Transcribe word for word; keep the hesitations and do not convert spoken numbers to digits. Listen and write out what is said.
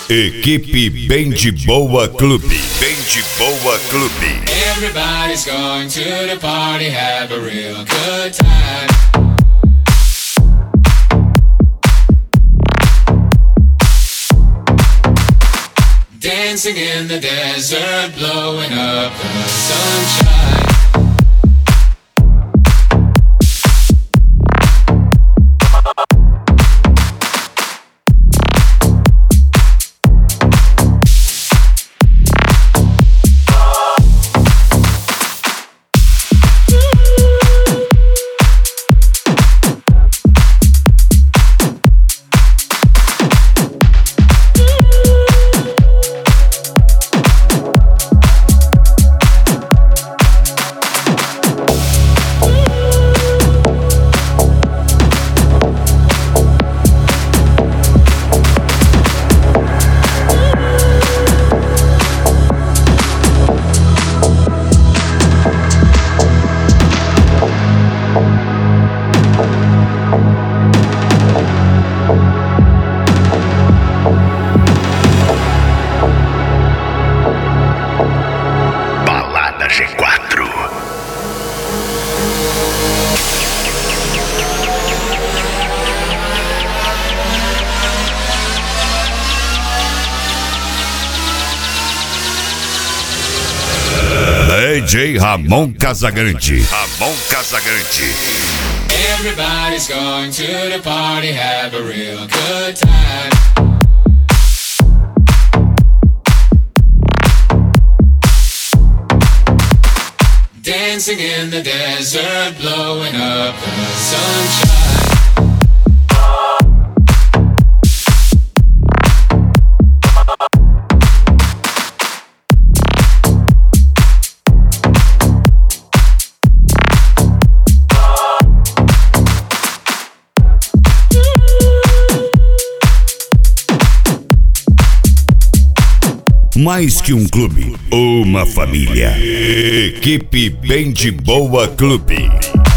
Equipe Bem de Boa Clube. Bem de Boa Clube. Everybody's going to the party, have a real good time. Dancing in the desert, blowing up the sunshine. D J Ramon Casagrande. Ramon Casagrande. Everybody's going to the party, have a real good time. Dancing in the desert, blowing up the sunshine. Mais que um clube, uma família. Equipe Bem de Boa Clube.